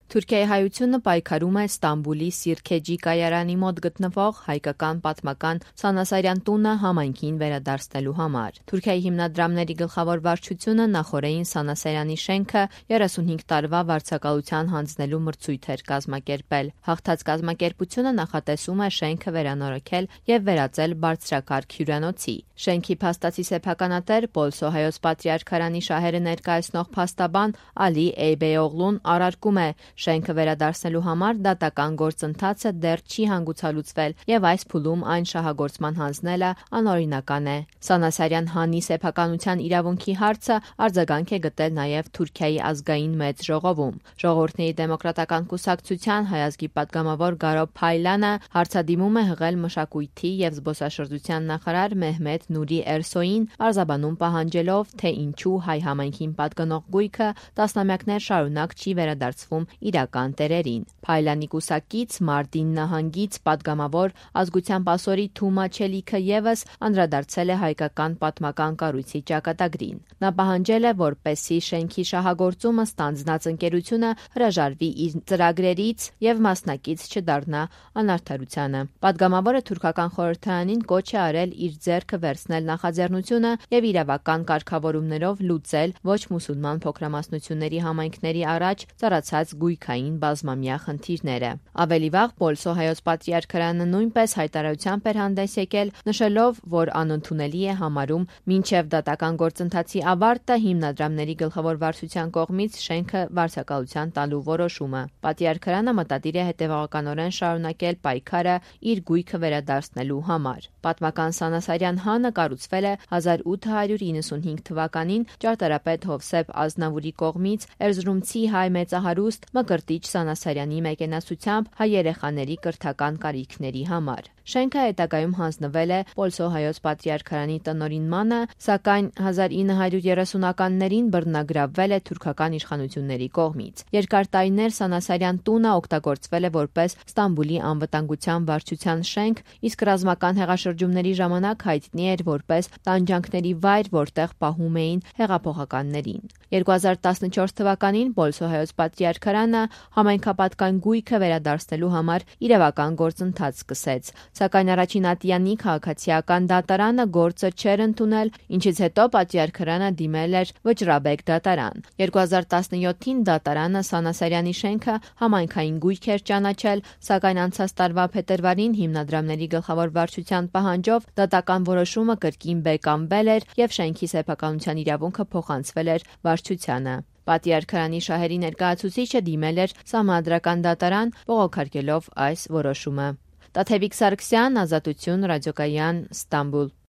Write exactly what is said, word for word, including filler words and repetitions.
Թուրքիայի հայությունը պայքարում է Ստամբուլի Սիրքեջի կայարանի մոտ գտնվող հայկական պատմական Սանասարյան տունը համայնքին վերադարձնելու համար։ Թուրքիայի հիմնադրամների գլխավոր վարչությունը նախօրեին Սանասարյանի շենքը երեսունհինգ տարվա վարձակալության հանձնելու մրցույթ էր կազմակերպել։ Հաղթած կազմակերպությունը նախատեսում է շենքը վերանորոգել եւ վերածել բարձրակարգ հյուրանոցի։ Շենքի փաստացի սեփականատեր Պոլսո հայոց պատրիարքարանի շահերը ներկայացնող փաստաբան Ալի Էյբեօղլուն առարկում է, շենքը վերադարձնելու համար դատական գործընթացը դեռ չի հանգուցալուծվել եւ այս փուլում այն շահագործման հանձնելը անօրինական է։ Սանասարյան հանի սեփականության իրավունքի հարցը արձագանք է գտել նաեւ Թուրքիայի ազգային մեծ ժողովում։ Ժողովուրդների դեմոկրատական կուսակցության հայազգի պատգամավոր Գարո Փայլանը հարցադիմում է հղել մշակույթի եւ զբոսաշրջության նախարար Մեհմեդ Նուրի Էրսոյին, արձաբանում պահանջելով, թե ինչու հայ համայնքին պատկանող գույքը տասնամյակներ շարունակ չի վերադարձվում իրական տերերին։ Փայլանի կուսակից Մարտին նահանգից պատգամավոր ազգության պասորի Թումա Չելիքը եւս անդրադարձել է հայկական պատմական կառույցի ճակատագրին։ Նա պահանջել է, որպեսզի շենքի շահագործումը ստանձնած ընկերությունը հրաժարվի իր ծրագրերից եւ մասնակից չդառնա անարդարությանը։ Պատգամավորը թուրքական խորհրդարանին կոչ է արել իր ձեռքը վերցնել նախաձեռնությունը եւ իրավական կարգավորումներով լուծել ոչ մուսուլման փոքրամասնությունների համայնքների առաջ ծառացած գույքային բազմամյա խնդիրները։ Ավելի վաղ Պոլսո հայոց պատրիարքարանը նույնպես հայտարարությամբ էր հանդես եկել, նշելով, որ անընդունելի է համարում մինչև դատական գործընթացի ավարտը հիմնադրամների գլխավոր վարչության կողմից շենքը վարձակալության տալու որոշումը։ Պատրիարքարանը մտադիր է հետևողականորեն շարունակել պայքարը իր գույքը վերադարձնելու համար։ Պատմական Սանասարյան հանը կառուցվել է հազար ութ հարյուր իննսունհինգ թվականին ճարտարապետ Հովսեփ Ազնավուրի կողմից էրզրումցի հայ մեծահարուստ Մկրտիչ Սանասարյանի մեկենասությամբ հայ երեխաների կրթական կարիքների համար։ Շենքը հետագայում հանձնվել է Պոլսո հայոց պատրիարքարանի տնօրինմանը, սակայն հազար ինը հարյուր երեսունականներին բռնագրավվել է թուրքական իշխանությունների կողմից։ Երկար տարիներ Սանասարյան տունը օգտագործվել է որպես Ստամբուլի անվտանգության վարչության շենք, իսկ ռազմական հեղաշրջումների ժամանակ հայտնի էր որպես տանջանքների վայր, որտեղ պահում էին հեղափոխականներին։ երկու հազար տասնչորս թվականին Պոլսո հայոց պատրիարքարանը համայնքապատկան գույքը վերադարձնելու համար իրավական գործընթաց սկսեց, սակայն առաջին ատյանի քաղաքացիական դատարանը գործը չէր ընդունել, ինչից հետո պատրիարքարանը դիմել էր վճռաբեկ դատարան։ երկու հազար տասնյոթին դատարանը Սանասարյանի շենքը համայնքային գույք էր ճանաչել, սակայն անցած տարվա փետրվարին հիմնադրամների գլխավոր վարչության պահանջով դատական որոշումը կրկին բեկամվել էր եւ շենքի սեփականության իրավունքը փոխանցվել էր վարչությանը։ Պատրիարքարանի շահերի ներկայացուցիչը դիմել էր Սահմանադրական դատարան, բողոքարկելով այս որոշումը։ Տաթևիկ Սարգսյան, Ազատություն, Ռադիոկայան, Ստամբուլ։